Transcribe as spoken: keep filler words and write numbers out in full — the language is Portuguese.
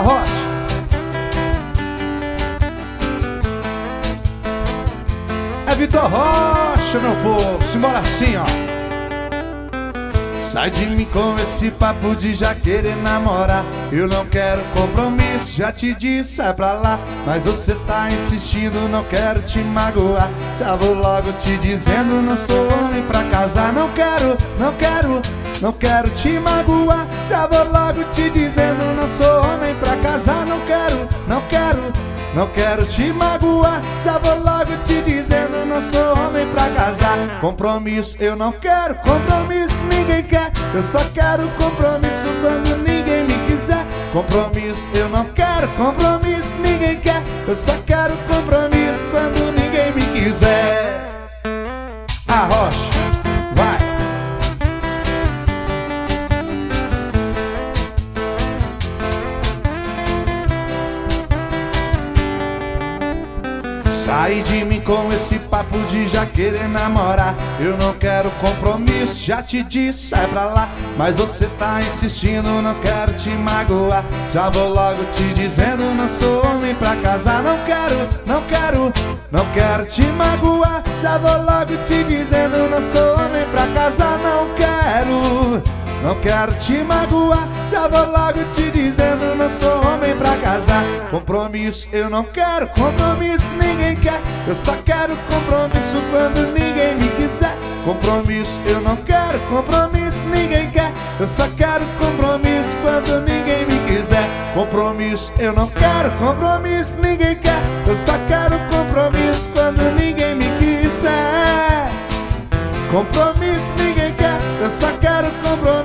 Rocha. É Vitor Rocha, meu povo. Simbora assim, ó. Sai de mim com esse papo de já querer namorar. Eu não quero compromisso, já te disse, sai pra lá. Mas você tá insistindo, não quero te magoar. Já vou logo te dizendo, não sou homem pra casar. Não quero, não quero, não quero te magoar. Já vou logo te dizendo, não sou homem pra casar. Não quero, não quero, não quero te magoar. Já vou logo te dizendo, não sou homem pra casar. Compromisso eu não quero, compromisso ninguém quer. Eu só quero compromisso quando ninguém me quiser. Compromisso eu não quero, compromisso ninguém quer. Eu só quero compromisso quando ninguém me quiser. A Rocha, vai. Sai de mim com esse papo de já querer namorar. Eu não quero compromisso, já te disse, sai pra lá. Mas você tá insistindo, não quero te magoar. Já vou logo te dizendo, não sou homem pra casar. Não quero, não quero, não quero te magoar. Já vou logo te dizendo, não sou homem pra casar. Não quero, não quero te magoar. Já vou logo te dizendo, não sou homem pra casar. Compromisso eu não quero, compromisso ninguém quer. Eu só quero compromisso quando ninguém me quiser. Compromisso eu não quero, compromisso ninguém quer. Eu só quero compromisso quando ninguém me quiser. Compromisso eu não quero, compromisso ninguém quer. Eu só quero compromisso quando ninguém me quiser. Compromisso ninguém quer. Eu só quero compromisso